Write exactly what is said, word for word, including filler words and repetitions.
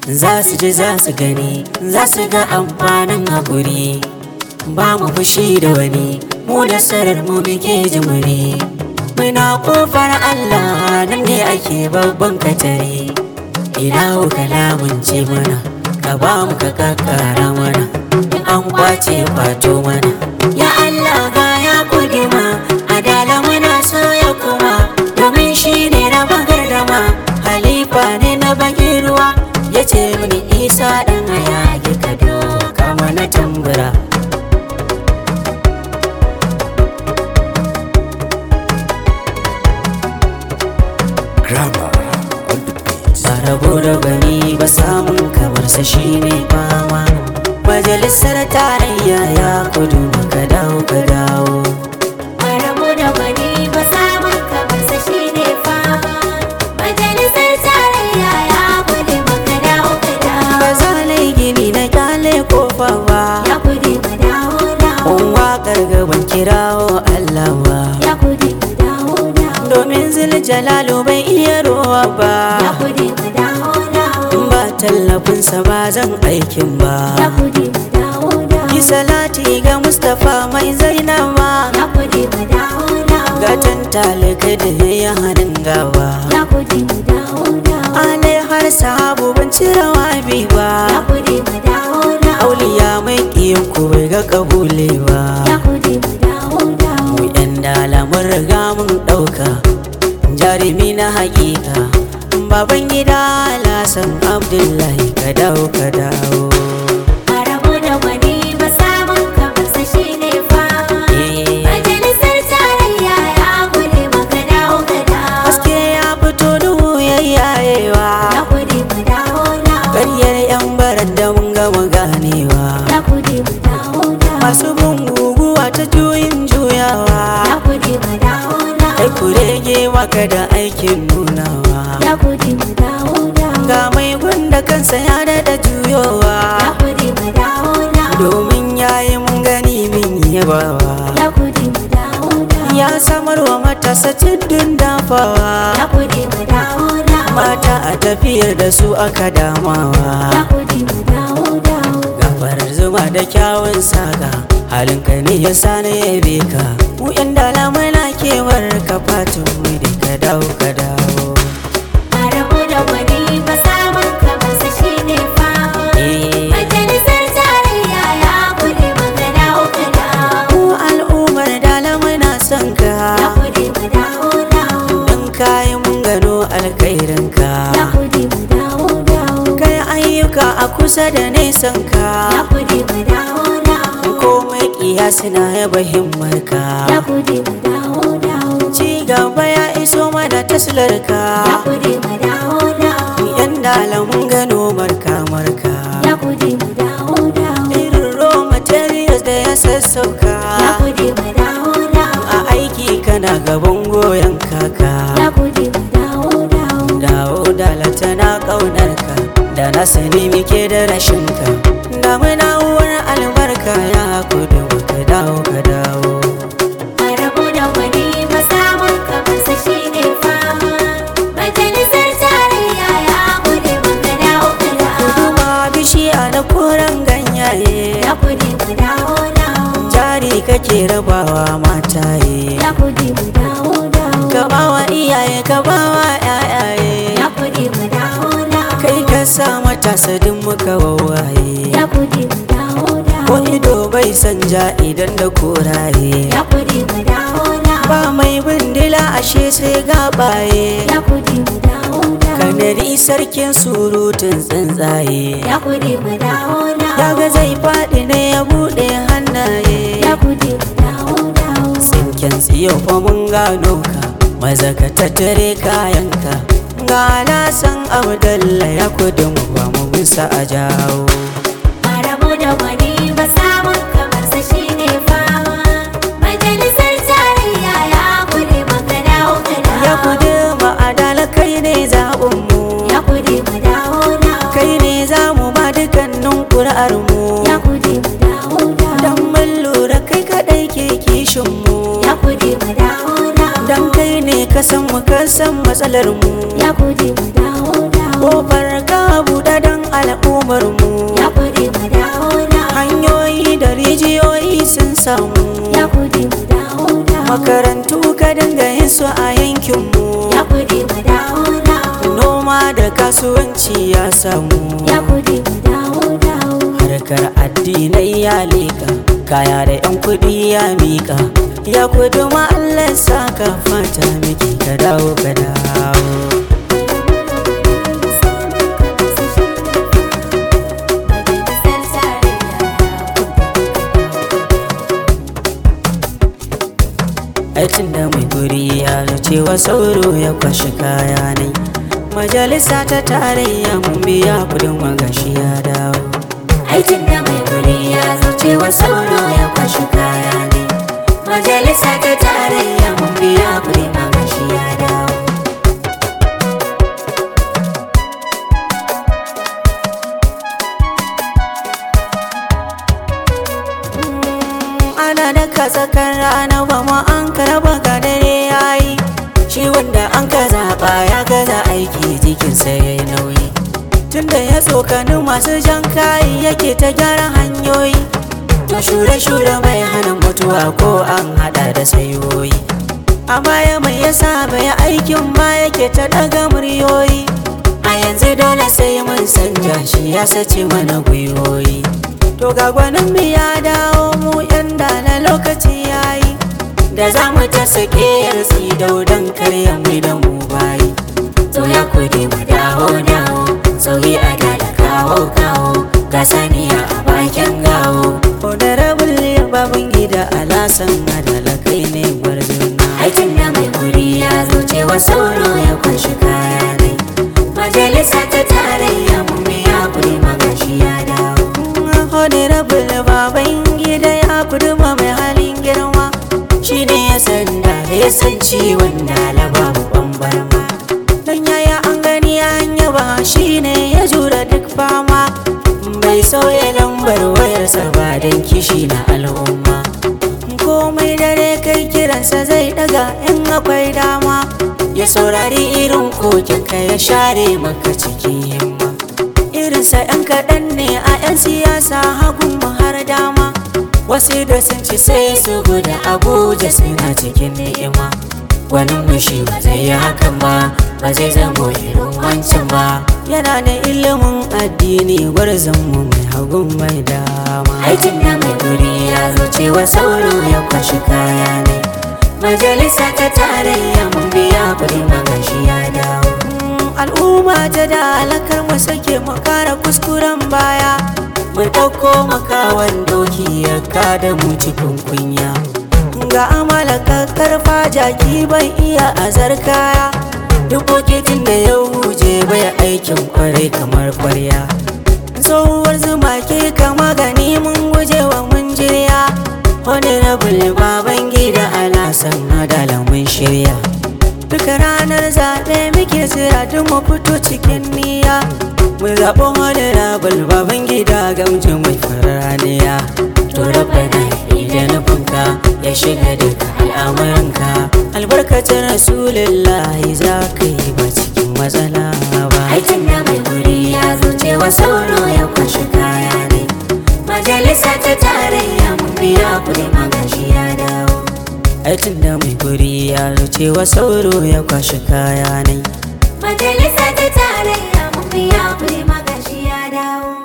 za su ji za su gani, za su ga amfanin haƙuri. Ba mu fushi da wani, mu da sarar mu muke jimuri. Muna ƙofar Allah nan ne ake babban katare. Ilahu kalamun ce mana, ka ba mu ka kakkara mana, in an kwace kwato mana. Ya Allah ga ya kudima, adala muna so ya kuma, domin shi ne na bagardama, halifa ne na bagin ruwa. Ya ce mini Isa ɗan haya ka doka mana tambura. Ba rabo da gani ba samun kamarsa shi ne fama. Majalisar tarayya ya kudu ka dawo ka dawo. Ba rabo da gani ba samun kamarsa shi ne fama. Majalisar tarayya ya kudu ka dawo ka dawo. Ba za na yi gini na kyale kofa ba. Ya kudu ka dawo dawo. Un waƙar gaban kirawo Allah ba. Ya kudu ka dawo dawo. Domin Ziljalalu bai iya rowa ba. Ya kudu ka dawo dawo. In ba tallafinsa ba zan aikin ba. Ya kudu ka dawo dawo. Yi salati ga Mustapha mai Zainaba. Ya kudu ka dawo dawo. Gatan talikai da ya yi harin gawa. Ya kudu ka dawo dawo. Alai har sahabu ban cire wabi Ya ba. kudu ka dawo dawo. Auliya mai ƙiyin ku bai ga ƙabule ba. Ya kudu ka dawo dawo. Mu ƴan dala mun riga mun ɗauka, jarumi na haƙiƙa. Baban gida Alhassan Abdullahi ka dawo ka dawo. Ba rabo da gwani ba samun kamarsa shi ne fama. Eh. Majalisar tarayya ya kudu ka dawo ka dawo. Haske ya fito duhu yayyayewa. Ya kudu ka dawo dawo. Ƙaryar 'yan baran da mun gama ganewa. Ya kudu ka dawo dawo. Masu bin guguwa ta juyin juyawa. Ya kudu ka dawo dawo. Kai ku rege maka da aikin nunawa. Ya kudu ka dawo dawo. Ga mai gunda kansa ya daɗa juyowa. Ya kudu ka dawo dawo. Domin yayi mun gani min yabawa. Ya kudu ka dawo dawo. Ya samar wa matasa ciddin dafawa. Ya kudu ka dawo dawo. Mata a tafiyar da su aka Ya damawa. kudu ka dawo dawo. Gafarar zuma da kyawun saka, halinka ne ya sa na yabe ka. Mu yan dala muna kewar ka fatan mu da ka dawo ka dawo. Ba rabo da gwani ba samun kamarsa shi ne fama. Eh. Majalisar tarayya ya kudu ka dawo ka dawo. Mu al'ummar dala muna son Ya ka, kudu ka dawo dawo. don kayi mun gano alkhairinka. Ya kudu ka dawo dawo. Kai ayyuka a kusa da nesan Ya ka, kudu ka dawo dawo. komai kiyasi na yaba himmarka. Ya kudu ka dawo dawo. Ci gaba ya iso mana taslar Ya ka, kudu ka dawo dawo. yan dala mun gano marka marka. Ya kudu ka dawo dawo. Irin raw materials da ya Ya sassauka, kudu ka dawo dawo. a aiki kana gaban goyon kaka. Ya kudu ka dawo dawo. Dawo dala tana ƙaunar ka, da na sani muke da rashin ka. Damuna uwar albarka ya kudu ka dawo ka dawo. Ba rabo da gwani ba samun kamarsa shi ne fama. Majalisar tarayya ya kudu ka dawo ka dawo. Kuduma bishiya da koren ganyaye, Ya kudu ka dawo dawo. jari kake rabawa mataye. Ya kudu ka dawo dawo. Ka bawa iyaye ka bawa yayaye, Ya kudu ka dawo dawo. kai ka sa matasa duk muka wawaye. Ya kudu ka dawo Ko dawo. ido bai san ja idan da koraye, Ya kudu ka dawo dawo. ba mai bindila ashe sai gabaye. Ya kudu ka dawo dawo. Kanari sarkin surutun tsuntsaye, Ya kudu ka dawo dawo. daga zai faɗi ne ya buɗe hannaye. Ya kudu ka dawo dawo. Tsinken tsiyo fa mun gano ka, maza ka tattare kayanka. Ga Alhassan Abdalla ya kudin ba mu bisa a jawo. Ba rabo da gwani ba samun kamarsa shi ne fama. Majalisar tarayya ya kudu ka dawo ka dawo. Ya kudu ma'adala kai ne zaɓinmu, Ya kudu ka dawo dawo. kai ne za mu ba dukkanin ƙuri'armu. Ya kudu ka dawo dawo. Dan mun lura kai kaɗai ke kishinmu, Ya kudu ka dawo dawo. dan kai ne ka san mu ka san matsalarmu. Ya kudu ka dawo dawo. Ƙofar ka buɗe dan al'ummar mu. Ya kudi mu dawo da. Hanyoyi da rijiyoyi sun samu. Ya kudi mu dawo da. Makarantu ka dinga yin su a yankin mu. Ya kudi mu dawo da. Noma da kasuwanci ya samu. Ya kudi mu dawo da. Harkar addinai ya leka, kaya da yan kudi ya mika. Ya kudu ma Allah saka fata miki ka dawo ka dawo. Aikin da mai guri ya zace wa sauro ya kwashi kaya nai. Majalisa ta tarayya mun biya kudin magashi ya dawo. Aikin da mai guri ya zace wa sauro ya kwashi kaya nai. Majalisa ta tarayya mun biya kudin magashi ya dawo. Ana daka tsakar rana ba mu an karaba ga dare yayi. Shi wanda an ka zaɓa ya gaza aiki jikinsa ya yi nauyi. Tunda ya tsokani masu jan kayi yake ta gyara hanyoyi. To shure-shure bai hana mutuwa ko an hada da sayoyi. A baya mai yasa bai aikin ma yake ta daga muryoyi. A yanzu dole sai mun sanja shi ya sace mana gwiwoyi. To ga gwanin mu ya dawo mu yan na lokaci yayi. Da za mu ta sake yarsi daudan karya mu da mu bayi. To ya kudi mu dawo dawo. Sauyi a dala kawo kawo. Ga saniya a bakin gawo. Honorable baban gida alasan adala kai ne gwarzon na. Aikin da mai guri ya zuce wa sauro ya kwashi kaya nai. Majalisa ta tarayya mun biya kudi magashi ya dawo. Honorable baban gida ya kuduma mai halin girma. Shi ne ya san da ya san ciwon dala babu bambarma. Dan yaya an gani an yaba shi ne ya jura duk fama. Bai sauya lambar wayarsa ba don kishi na al'umma. Komai dare kai kiransa zai daga in akwai dama. Ya saurari irin kokinka ya share maka cikin himma. Irinsa yan kaɗan ne a 'yan siyasa hagun mu har dama. Wasu da sun ci sai su guda Abuja suna cikin ni'ima. Gwanin mushi ba zai yi hakan ba, ba zai zamo irin wancan ba. Yana da ilimin addini gwarzon mu mai hagun mai dama. Aikin da mai guri ya zuce wa sauro ya kwashi kaya ne. Majalisa ta tarayya mun biya kudi magashi ya dawo. Al'umma ta da alakar mu sake mu kara kuskuren baya. Mu ɗauko makawan doki ya kada mu cikin kunya. Ga amala karfa jaki bai iya azar kaya. Duk bokitin da ya huje bai aikin kwarai kamar kwarya. Tsohuwar zuma ke kama gani mun guje wa mun jirya. Honorable baban gida alasan adala mun shirya. Duka ranar zaɓe muke tsira duk mu fito cikin niyya. Mu zaɓi honorable baban gida gamji mai faraniya. To rabbana da nufinka ya shiga duka al'amuranka. Albarkacin Rasulullahi za ka yi ba cikin matsala ba. Aikin da mai guri ya zuce wa sauro ya kwashi kaya ne. Majalisa ta tarayya mun biya kudi magashi ya dawo. Aikin da mai guri ya zuce wa sauro ya kwashi kaya ne. Majalisa ta tarayya mun biya kudi magashi ya dawo.